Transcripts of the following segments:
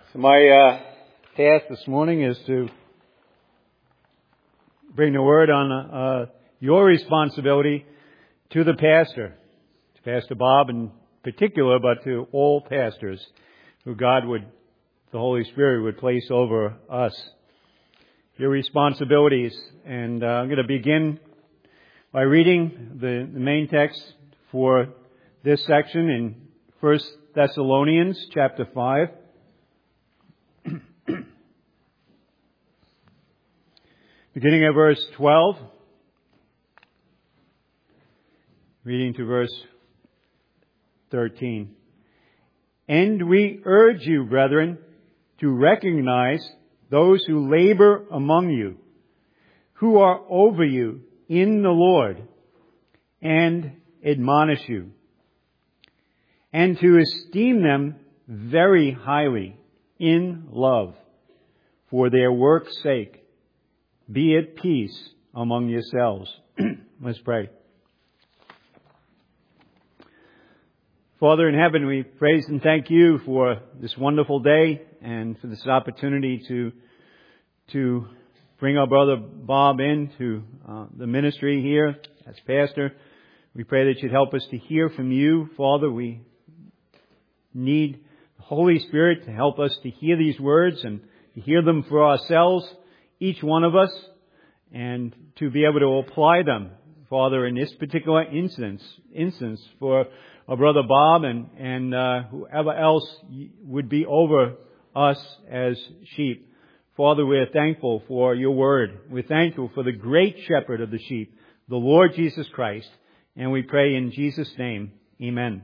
My task this morning is to bring the word on your responsibility to the pastor, to Pastor Bob in particular, but to all pastors who the Holy Spirit would place over us. Your responsibilities. And I'm going to begin by reading the main text for this section in 1 Thessalonians chapter 5. Beginning at verse 12, reading to verse 13. And we urge you, brethren, to recognize those who labor among you, who are over you in the Lord, and admonish you, and to esteem them very highly in love for their work's sake. Be at peace among yourselves. Let's pray. Father in heaven, we praise and thank you for this wonderful day and for this opportunity to bring our brother Bob into the ministry here as pastor. We pray that you'd help us to hear from you, Father. We need the Holy Spirit to help us to hear these words and to hear them for ourselves, each one of us, and to be able to apply them, Father, in this particular instance for our brother Bob and whoever else would be over us as sheep. Father, we're thankful for your word. We're thankful for the great shepherd of the sheep, the Lord Jesus Christ, and we pray in Jesus' name, amen.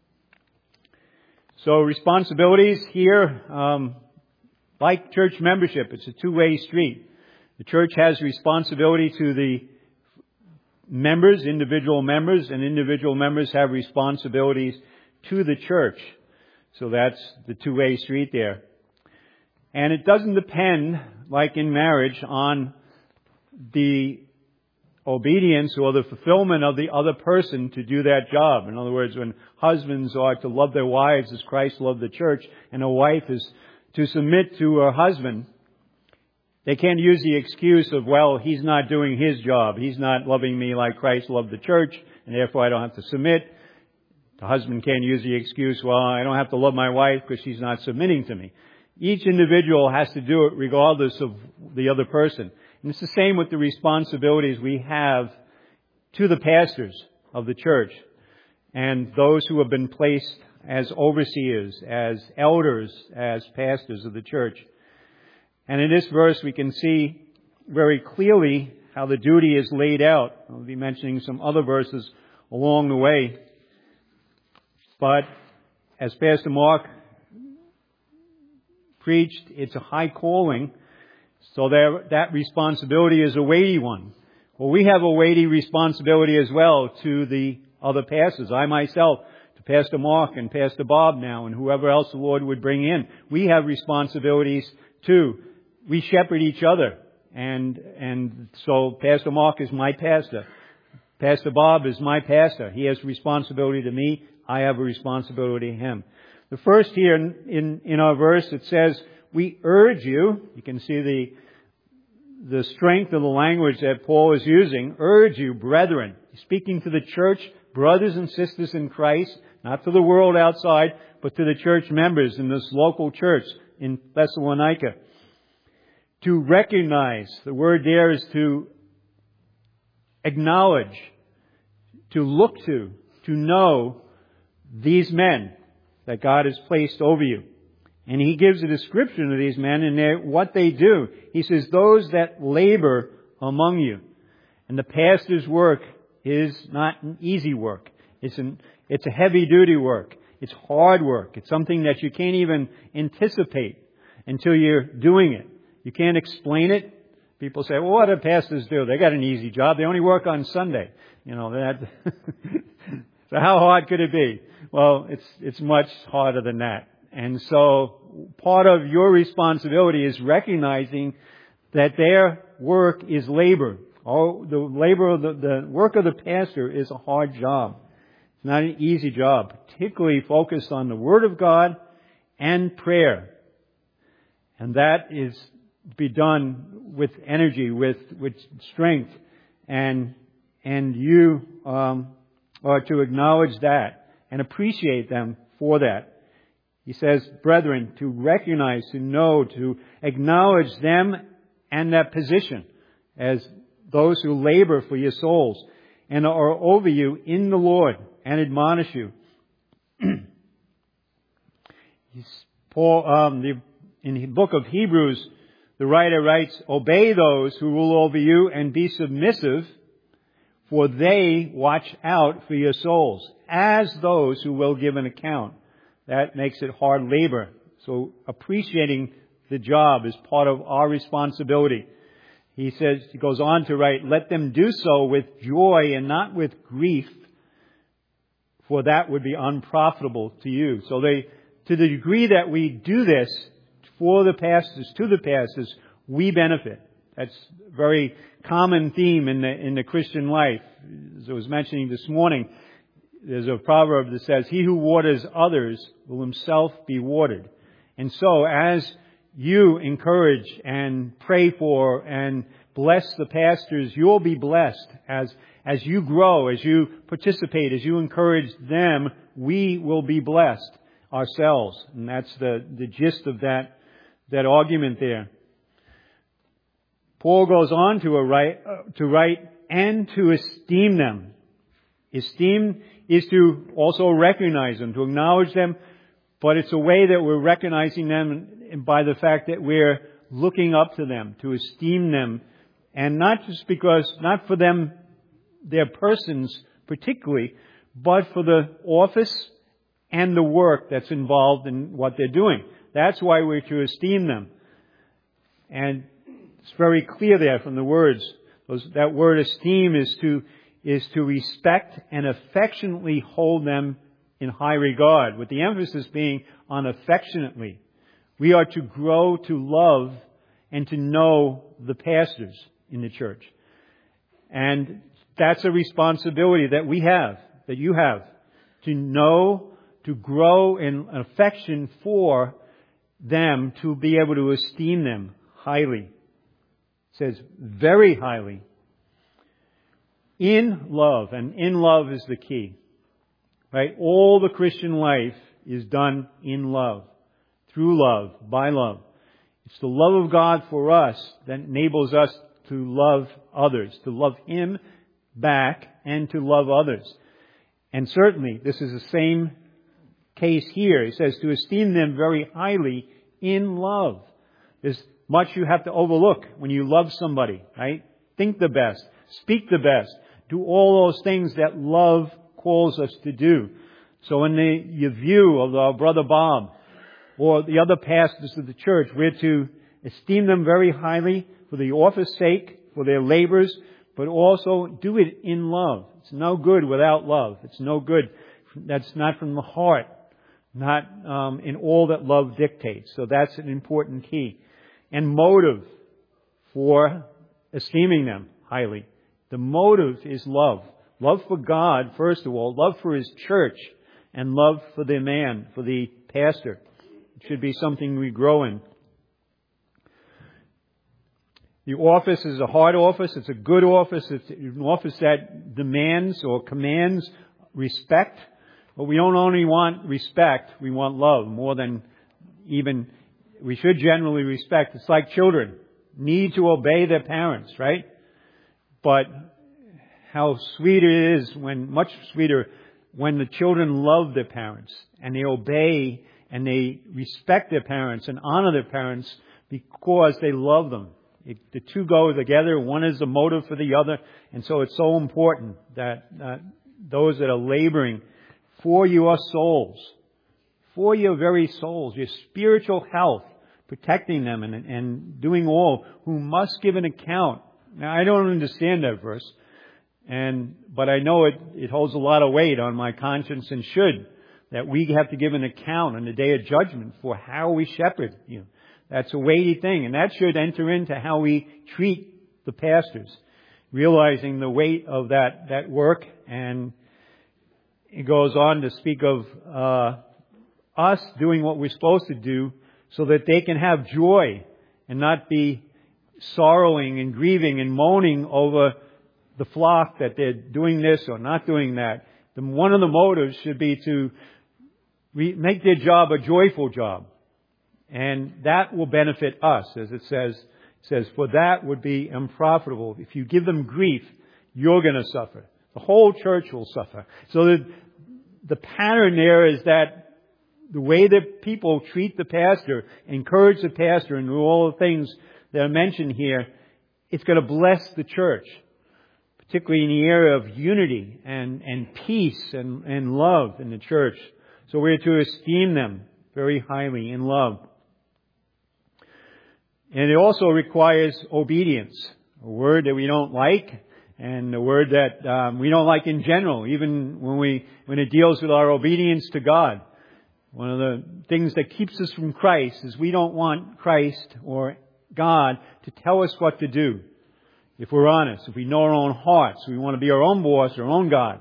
So responsibilities here, like church membership, it's a two-way street. The church has responsibility to the members, individual members, and individual members have responsibilities to the church. So that's the two-way street there. And it doesn't depend, like in marriage, on the obedience or the fulfillment of the other person to do that job. In other words, when husbands are to love their wives as Christ loved the church, and a wife is to submit to her husband, they can't use the excuse of, well, he's not doing his job. He's not loving me like Christ loved the church, and therefore I don't have to submit. The husband can't use the excuse, well, I don't have to love my wife because she's not submitting to me. Each individual has to do it regardless of the other person. And it's the same with the responsibilities we have to the pastors of the church and those who have been placed as overseers, as elders, as pastors of the church. And in this verse we can see very clearly how the duty is laid out. I'll be mentioning some other verses along the way. But as Pastor Mark preached, it's a high calling, so that responsibility is a weighty one. Well, we have a weighty responsibility as well to the other pastors. I myself, to Pastor Mark and Pastor Bob now, and whoever else the Lord would bring in. We have responsibilities too. We shepherd each other. And so Pastor Mark is my pastor. Pastor Bob is my pastor. He has responsibility to me. I have a responsibility to him. The first here in our verse, it says, we urge you. You can see the strength of the language that Paul is using. Urge you, brethren. He's speaking to the church, brothers and sisters in Christ, not to the world outside, but to the church members in this local church in Thessalonica. To recognize, the word there is to acknowledge, to look to know these men that God has placed over you. And he gives a description of these men and what they do. He says, those that labor among you. And the pastor's work is not an easy work. It's a heavy duty work. It's hard work. It's something that you can't even anticipate until you're doing it. You can't explain it. People say, well, what do pastors do? They got an easy job. They only work on Sunday. You know, that. So how hard could it be? Well, it's much harder than that. And so part of your responsibility is recognizing that their work is labor. The work of the pastor is a hard job. It's not an easy job, particularly focused on the Word of God and prayer. And that is to be done with energy, with strength, and you are to acknowledge that and appreciate them for that. He says, brethren, to recognize, to know, to acknowledge them and that position as those who labor for your souls and are over you in the Lord and admonish you. Paul, in the book of Hebrews, the writer writes, obey those who rule over you and be submissive, for they watch out for your souls, as those who will give an account. That makes it hard labor. So appreciating the job is part of our responsibility. He goes on to write, let them do so with joy and not with grief, for that would be unprofitable to you. So to the degree that we do this for the pastors, to the pastors, we benefit. That's a very common theme in the Christian life. As I was mentioning this morning, there's a proverb that says, he who waters others will himself be watered. And so as you encourage and pray for and bless the pastors, you'll be blessed. As you grow, as you participate, as you encourage them, we will be blessed ourselves. And that's the gist of that argument there. Paul goes on to write and to esteem them. Esteem is to also recognize them, to acknowledge them, but it's a way that we're recognizing them by the fact that we're looking up to them, to esteem them, and not for them, their persons particularly, but for the office and the work that's involved in what they're doing. That's why we're to esteem them. And it's very clear there from the words. That word esteem is to respect and affectionately hold them in high regard, with the emphasis being on affectionately. We are to grow to love and to know the pastors in the church. And that's a responsibility that we have, that you have, to know, to grow in affection for them, to be able to esteem them highly. It says very highly. In love, and in love is the key. Right? All the Christian life is done in love, through love, by love. It's the love of God for us that enables us to love others, to love Him back and to love others. And certainly, this is the same case here. It says to esteem them very highly in love. There's much you have to overlook when you love somebody, right? Think the best, speak the best, do all those things that love calls us to do. So in the view of our brother Bob or the other pastors of the church, we're to esteem them very highly for the office sake, for their labors, but also do it in love. It's no good without love. It's no good. That's not from the heart, not in all that love dictates. So that's an important key. And motive for esteeming them highly. The motive is love. Love for God, first of all, love for His church, and love for the man, for the pastor. It should be something we grow in. The office is a hard office. It's a good office. It's an office that demands or commands respect. But we don't only want respect, we want love more than even, we should generally respect. It's like children need to obey their parents, right? But how sweet it is much sweeter when the children love their parents and they obey and they respect their parents and honor their parents because they love them. The two go together. One is the motive for the other. And so it's so important that those that are laboring for your souls, for your very souls, your spiritual health, protecting them and doing all, who must give an account. Now, I don't understand that verse, but I know it holds a lot of weight on my conscience and should, that we have to give an account on the day of judgment for how we shepherd you. That's a weighty thing, and that should enter into how we treat the pastors, realizing the weight of that work. And it goes on to speak of us doing what we're supposed to do so that they can have joy and not be sorrowing and grieving and moaning over the flock that they're doing this or not doing that. One of the motives should be to make their job a joyful job. And that will benefit us, as it says. It says, for that would be unprofitable. If you give them grief, you're going to suffer. The whole church will suffer. So the pattern there is that the way that people treat the pastor, encourage the pastor, and do all the things that are mentioned here, it's going to bless the church, particularly in the area of unity and peace and love in the church. So we're to esteem them very highly in love. And it also requires obedience, a word that we don't like, and a word that we don't like in general, even when it deals with our obedience to God. One of the things that keeps us from Christ is we don't want Christ or God to tell us what to do. If we're honest, if we know our own hearts, we want to be our own boss, our own God.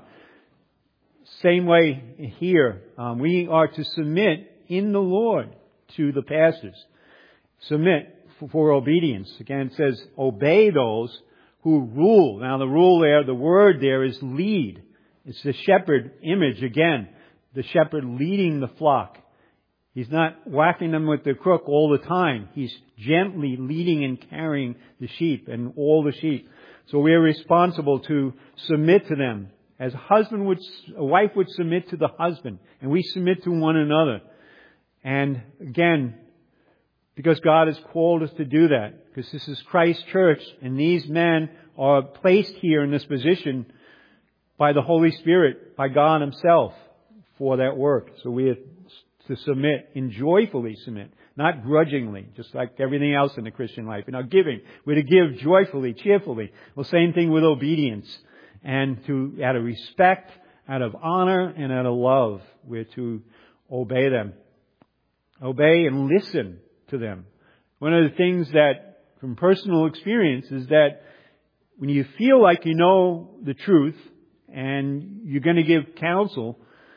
Same way here, we are to submit in the Lord to the pastors. Submit for obedience. Again, it says, obey those who rule. Now the rule there, the word there is lead. It's the shepherd image again. The shepherd leading the flock. He's not whacking them with the crook all the time. He's gently leading and carrying the sheep and all the sheep. So we are responsible to submit to them. As a wife would submit to the husband. And we submit to one another. And again, because God has called us to do that. Because this is Christ's church. And these men are placed here in this position by the Holy Spirit, by God Himself, for that work. So we have to submit and joyfully submit, not grudgingly, just like everything else in the Christian life. In our giving, we're to give joyfully, cheerfully. Well, same thing with obedience. And out of respect, out of honor, and out of love, we're to obey them. Obey and listen to them. One of the things that, from personal experience, is that when you feel like you know the truth and you're going to give counsel,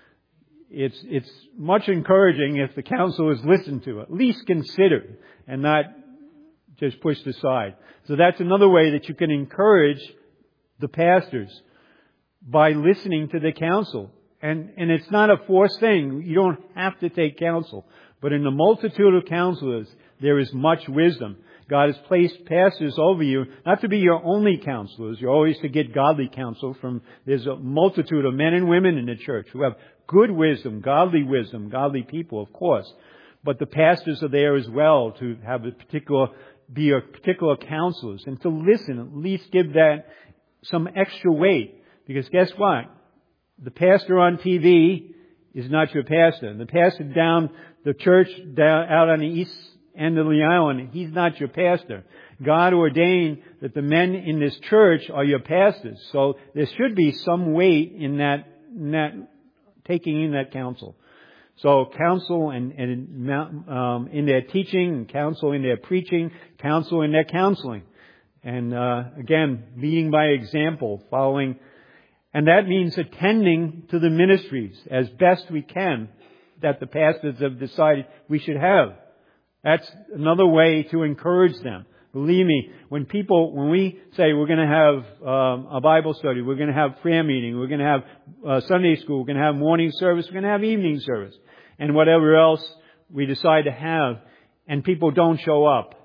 it's much encouraging if the counsel is listened to, at least considered, and not just pushed aside. So that's another way that you can encourage the pastors, by listening to the counsel. And it's not a forced thing. You don't have to take counsel. But in the multitude of counselors, there is much wisdom. God has placed pastors over you, not to be your only counselors. You're always to get godly counsel from, there's a multitude of men and women in the church who have good wisdom, godly people, of course. But the pastors are there as well to have be a particular counselors, and to listen, at least give that some extra weight. Because guess what? The pastor on TV is not your pastor. And the pastor down the church out on the east end of the island, he's not your pastor. God ordained that the men in this church are your pastors. So there should be some weight in that taking in that counsel. So counsel and in their teaching, counsel in their preaching, counsel in their counseling. And again, leading by example, following. And that means attending to the ministries as best we can that the pastors have decided we should have. That's another way to encourage them. Believe me, when we say we're going to have a Bible study, we're going to have prayer meeting, we're going to have Sunday school, we're going to have morning service, we're going to have evening service, and whatever else we decide to have, and people don't show up,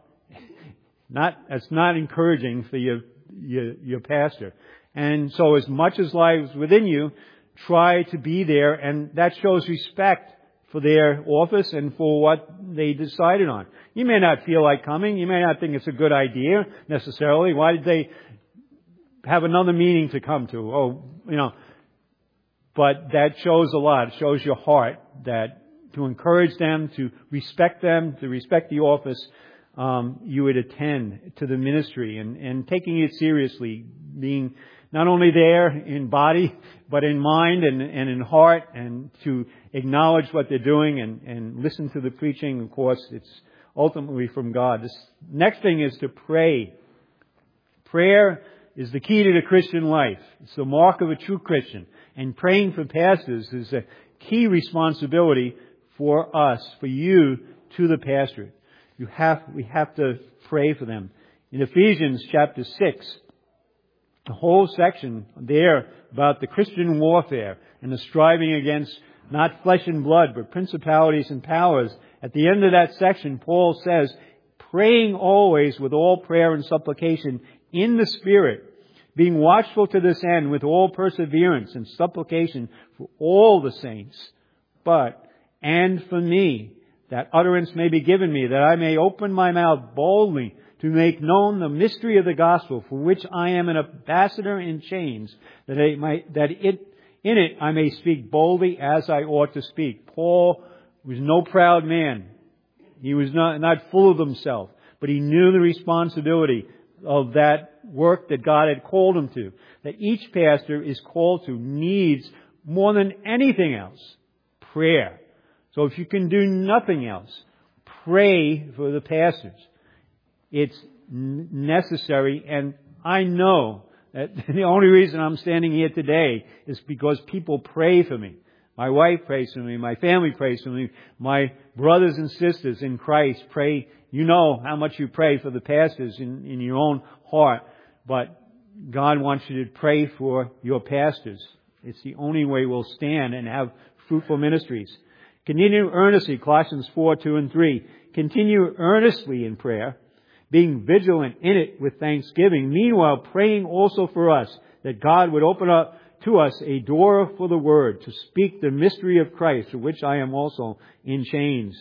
that's not encouraging for your pastor. And so as much as lies within you, try to be there, and that shows respect for their office and for what they decided on. You may not feel like coming. You may not think it's a good idea necessarily. Why did they have another meeting to come to? But that shows a lot. It shows your heart that to encourage them, to respect the office, you would attend to the ministry and taking it seriously, being not only there in body, but in mind and in heart, and to acknowledge what they're doing and listen to the preaching. Of course, it's ultimately from God. This next thing is to pray. Prayer is the key to the Christian life. It's the mark of a true Christian. And praying for pastors is a key responsibility for us, for you to the pastorate. We have to pray for them. In Ephesians chapter 6, the whole section there about the Christian warfare and the striving against not flesh and blood, but principalities and powers. At the end of that section, Paul says, praying always with all prayer and supplication in the Spirit, being watchful to this end with all perseverance and supplication for all the saints. And for me, that utterance may be given me, that I may open my mouth boldly to make known the mystery of the gospel, for which I am an ambassador in chains, in it I may speak boldly as I ought to speak. Paul was no proud man. He was not full of himself, but he knew the responsibility of that work that God had called him to. That each pastor is called to needs more than anything else, prayer. So if you can do nothing else, pray for the pastors. It's necessary, and I know that the only reason I'm standing here today is because people pray for me. My wife prays for me. My family prays for me. My brothers and sisters in Christ pray. You know how much you pray for the pastors in your own heart. But God wants you to pray for your pastors. It's the only way we'll stand and have fruitful ministries. Continue earnestly, Colossians 4:2-3. Continue earnestly in prayer, being vigilant in it with thanksgiving. Meanwhile, praying also for us, that God would open up to us a door for the word, to speak the mystery of Christ, for which I am also in chains.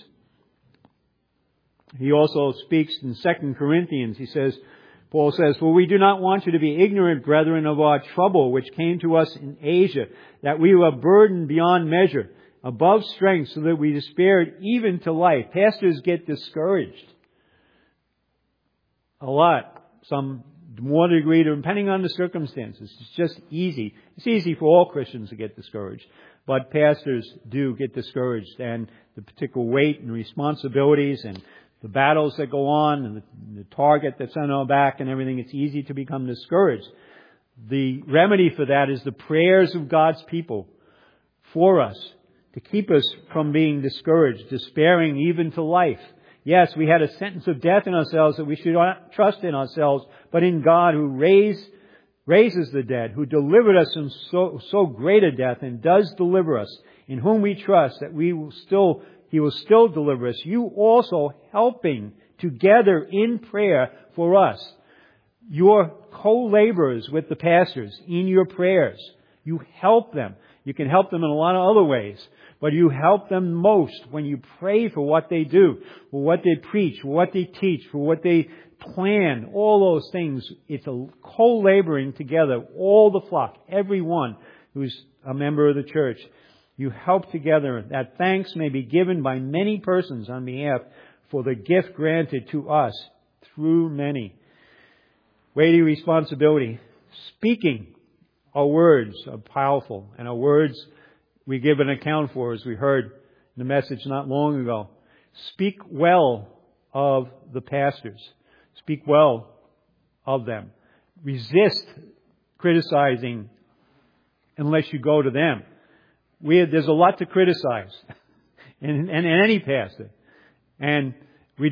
He also speaks in 2 Corinthians. Paul says, for we do not want you to be ignorant, brethren, of our trouble, which came to us in Asia, that we were burdened beyond measure, above strength, so that we despaired even to life. Pastors get discouraged. A lot. Some more degree, depending on the circumstances. It's just easy. It's easy for all Christians to get discouraged. But pastors do get discouraged. And the particular weight and responsibilities and the battles that go on and the target that's on our back and everything, it's easy to become discouraged. The remedy for that is the prayers of God's people for us, to keep us from being discouraged, despairing even to life. Yes, we had a sentence of death in ourselves that we should not trust in ourselves, but in God who raises the dead, who delivered us from so great a death and does deliver us, in whom we trust that He will still deliver us. You also helping together in prayer for us. You're co-laborers with the pastors in your prayers. You help them. You can help them in a lot of other ways. But you help them most when you pray for what they do, for what they preach, for what they teach, for what they plan, all those things. It's a co-laboring together, all the flock, everyone who's a member of the church. You help together that thanks may be given by many persons on behalf for the gift granted to us through many. Weighty responsibility. Speaking. Our words are powerful, and our words we give an account for, as we heard in the message not long ago. Speak well of the pastors. Speak well of them. Resist criticizing unless you go to them. There's a lot to criticize in any pastor. And we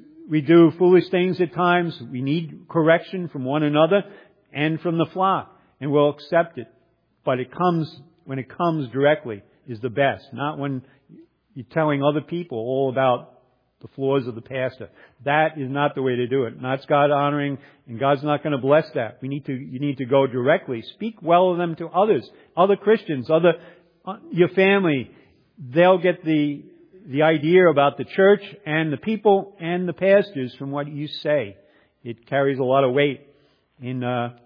do foolish things at times. We need correction from one another and from the flock. And we'll accept it. But when it comes directly is the best. Not when you're telling other people all about the flaws of the pastor. That is not the way to do it. And that's God honoring, and God's not going to bless that. You need to go directly. Speak well of them to others, other Christians, your family. They'll get the idea about the church and the people and the pastors from what you say. It carries a lot of weight. In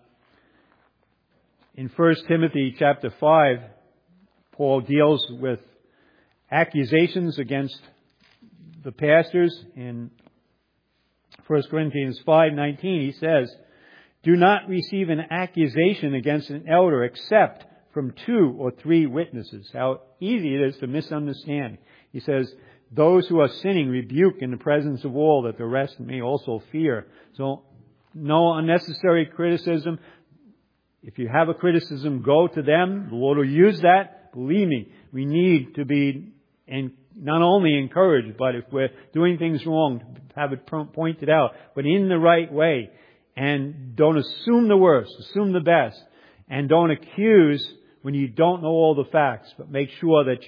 1 Timothy chapter 5, Paul deals with accusations against the pastors. In 1 Corinthians 5:19, he says, do not receive an accusation against an elder except from 2 or 3 witnesses. How easy it is to misunderstand. He says, those who are sinning rebuke in the presence of all, that the rest may also fear. So no unnecessary criticism. If you have a criticism, go to them. The Lord will use that. Believe me, we need to be not only encouraged, but if we're doing things wrong, have it pointed out, but in the right way. And don't assume the worst, assume the best. And don't accuse when you don't know all the facts, but make sure that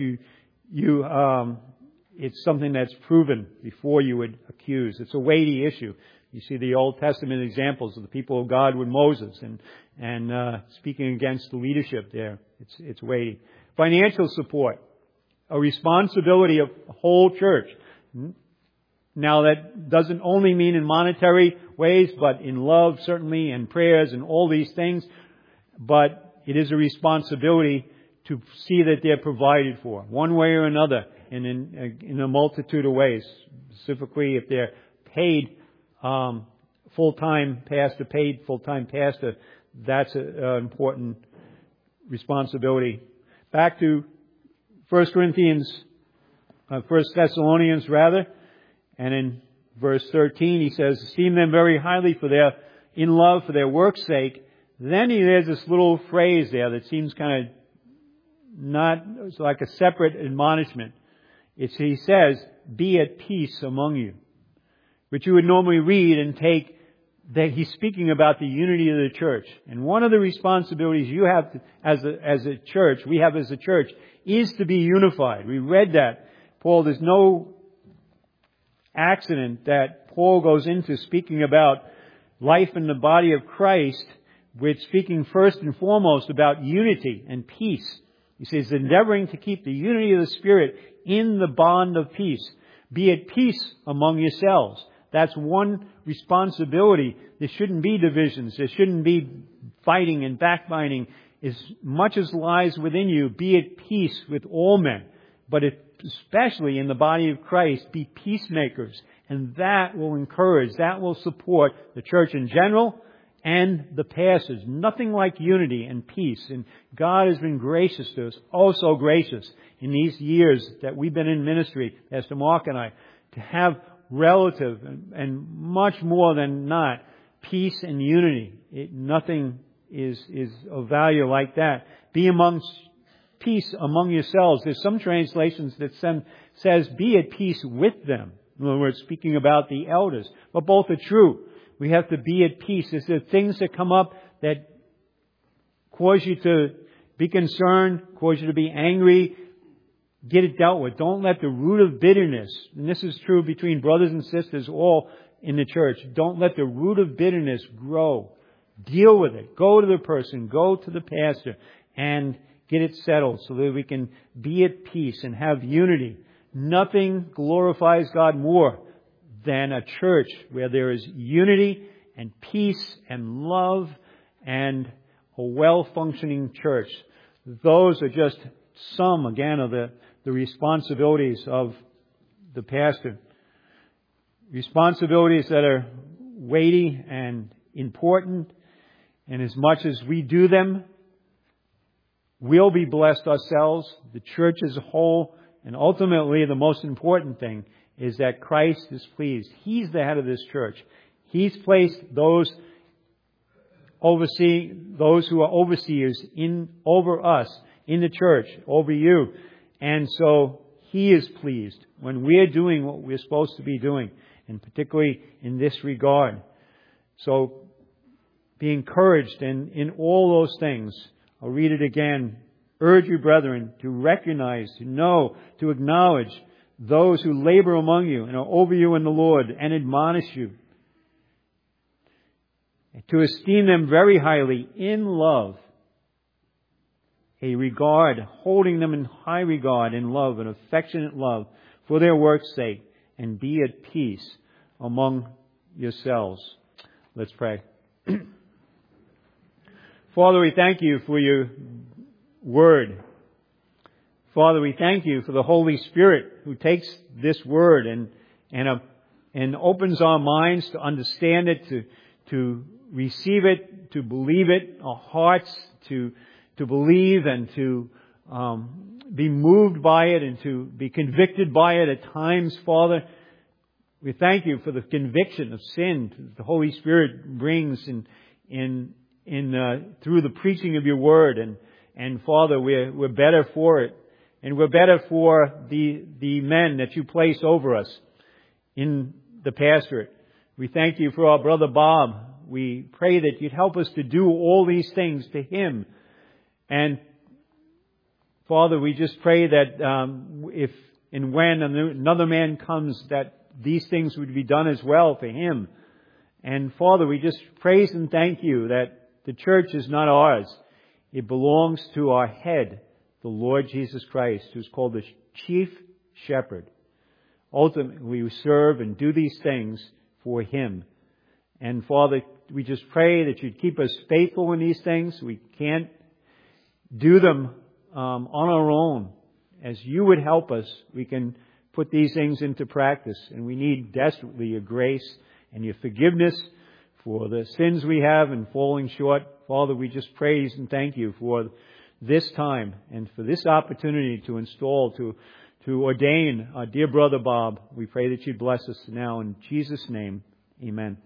it's something that's proven before you would accuse. It's a weighty issue. You see the Old Testament examples of the people of God with Moses and speaking against the leadership there. It's weighty. Financial support, a responsibility of the whole church. Now that doesn't only mean in monetary ways, but in love certainly, and prayers and all these things. But it is a responsibility to see that they're provided for, one way or another, and in a multitude of ways. Specifically, if they're paid full-time pastor, that's an important responsibility. Back to 1 Thessalonians rather, and in verse 13 he says, esteem them very highly in love for their work's sake. Then there's this little phrase there that seems kind of it's like a separate admonishment. He says, be at peace among you. Which you would normally read and take that he's speaking about the unity of the church. And one of the responsibilities you have as a church, we have as a church, is to be unified. We read that. There's no accident that Paul goes into speaking about life in the body of Christ, with speaking first and foremost about unity and peace. He says, endeavoring to keep the unity of the Spirit in the bond of peace. Be at peace among yourselves. That's one responsibility. There shouldn't be divisions. There shouldn't be fighting and backbiting. As much as lies within you, be at peace with all men. But especially in the body of Christ, be peacemakers. And that will encourage, that will support the church in general and the pastors. Nothing like unity and peace. And God has been gracious to us, oh so gracious, in these years that we've been in ministry, Pastor Mark and I, to have relative and much more than not peace and unity. Nothing is of value like that. Be amongst peace among yourselves. There's some translations that says be at peace with them. In other words, speaking about the elders. But both are true. We have to be at peace. If there are things that come up that cause you to be concerned, cause you to be angry, get it dealt with. Don't let the root of bitterness, and this is true between brothers and sisters all in the church, don't let the root of bitterness grow. Deal with it. Go to the person, go to the pastor, and get it settled so that we can be at peace and have unity. Nothing glorifies God more than a church where there is unity and peace and love and a well-functioning church. Those are just some, again, of the responsibilities of the pastor. Responsibilities that are weighty and important, and as much as we do them, we'll be blessed ourselves, the church as a whole, and ultimately the most important thing is that Christ is pleased. He's the head of this church. He's placed those who are overseers over us in the church, over you. And so He is pleased when we're doing what we're supposed to be doing, and particularly in this regard. So be encouraged in all those things. I'll read it again. Urge you, brethren, to recognize, to know, to acknowledge those who labor among you and are over you in the Lord, and admonish you. To esteem them very highly in love, a regard, holding them in high regard, in love, an affectionate love, for their work's sake, and be at peace among yourselves. Let's pray. Father, we thank you for your word. Father, we thank you for the Holy Spirit who takes this word and opens our minds to understand it, to receive it, to believe it, our hearts to believe and to be moved by it and to be convicted by it at times, Father. We thank you for the conviction of sin that the Holy Spirit brings through the preaching of your word, and Father, we're better for it. And we're better for the men that you place over us in the pastorate. We thank you for our brother Bob. We pray that you'd help us to do all these things to him. And Father, we just pray that if and when another man comes, that these things would be done as well for him. And Father, we just praise and thank you that the church is not ours. It belongs to our head, the Lord Jesus Christ, who's called the chief shepherd. Ultimately, we serve and do these things for him. And Father, we just pray that you'd keep us faithful in these things. We can't do them on our own. As you would help us, we can put these things into practice. And we need desperately your grace and your forgiveness for the sins we have in falling short. Father, we just praise and thank you for this time and for this opportunity to install, to ordain our dear brother Bob. We pray that you'd bless us now in Jesus' name. Amen.